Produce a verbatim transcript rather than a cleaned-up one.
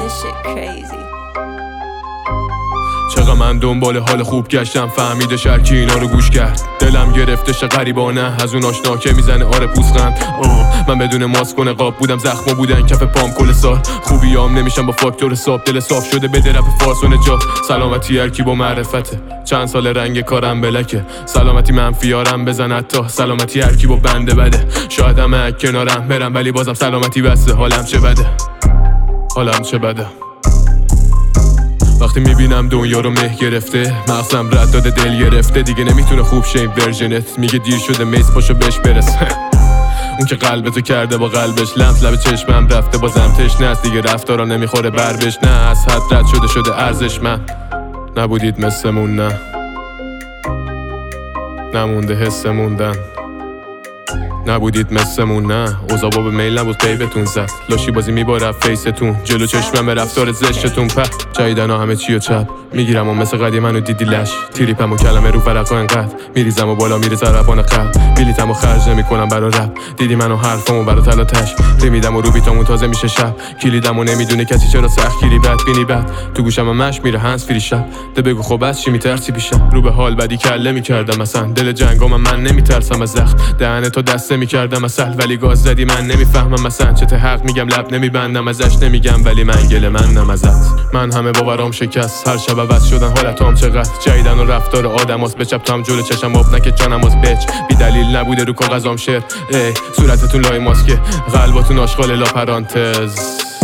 This shit crazy. چقدر من دنبال حال خوب گشتم، فهمیده شرکی اینا رو گوش کرد. دلم گرفته شه غریبانه از اون آشنا که میزنه آره پوزخند. من بدون ماسک و نقاب بودم، زخما بودن کف پام کل سال. خوبیام نمیشن با فاکتور حساب، دل صاف شده بده رپ فارس و نجات. سلامتی هر کی با معرفته، چند سال رنگ کارم بلکه. سلامتی منفیارم بزن حتی، سلامتی هر کی با بنده بده. شاید همه کنارم برم ولی بازم سلامتی بسته. حالم چه بده، حالم چه بده. وقتی میبینم دنیا رو مه گرفته، مغزم رد داده دل گرفته. دیگه نمیتونه خوب شه این ورژنت، میگه دیر شده میز پاشو بهش برس. اون که قلبتو کرده با قلبش، لمس لب چشمم رفته بازم تشنه است. دیگه رفتارا نمیخوره بربش، نه از حد رد شده شده ارزش. من نبودید مثلمون، نه نمونده حس موندن. نبودید مثلمون، نه اوضاع به میل نبود قیبتون زد. لاشی بازی میباره فیستون، جلو چشمم رفتار زشتتون. په جایدن ها همه چی و چپ میگیرم و مثل قدیم منو دیدی لش. تریپم و کلمه رو ورقا انقدر میریزم و بالا میره زربان قلب. بلیتم و خرج نمیکنم برا رپ، دیدی منو حرفمو برا تلاتش. ریمیدم و رو بیتامون تازه میشه شب. کلیدم و نمیدونه کسی چرا سخت گیری بد بینی بد. تو گوشم مش میره هنس فری شب. ده بگو خب از چی میترسی پیشم؟ رو به حال بدی کله میکردم مثلا. دل جنگام من نمیترسم از زخم. دهن تو دست میکردم اصل ولی گاز زدی من نمیفهمم مثلا. چه حق میگم لب نمیبندم ازش نمیگم ولی من گله من نم ازت. من همه باورام شکست، هر شب عوض شدن حالتام چقدر. جایدن و رفتار آدماست بچپ تام جلو چشم آب نکه جانم از بچ. بی دلیل نبوده رو کاغذام شعر. ای صورتتون لای ماسکه، قلباتون آشغال لا پرانتز.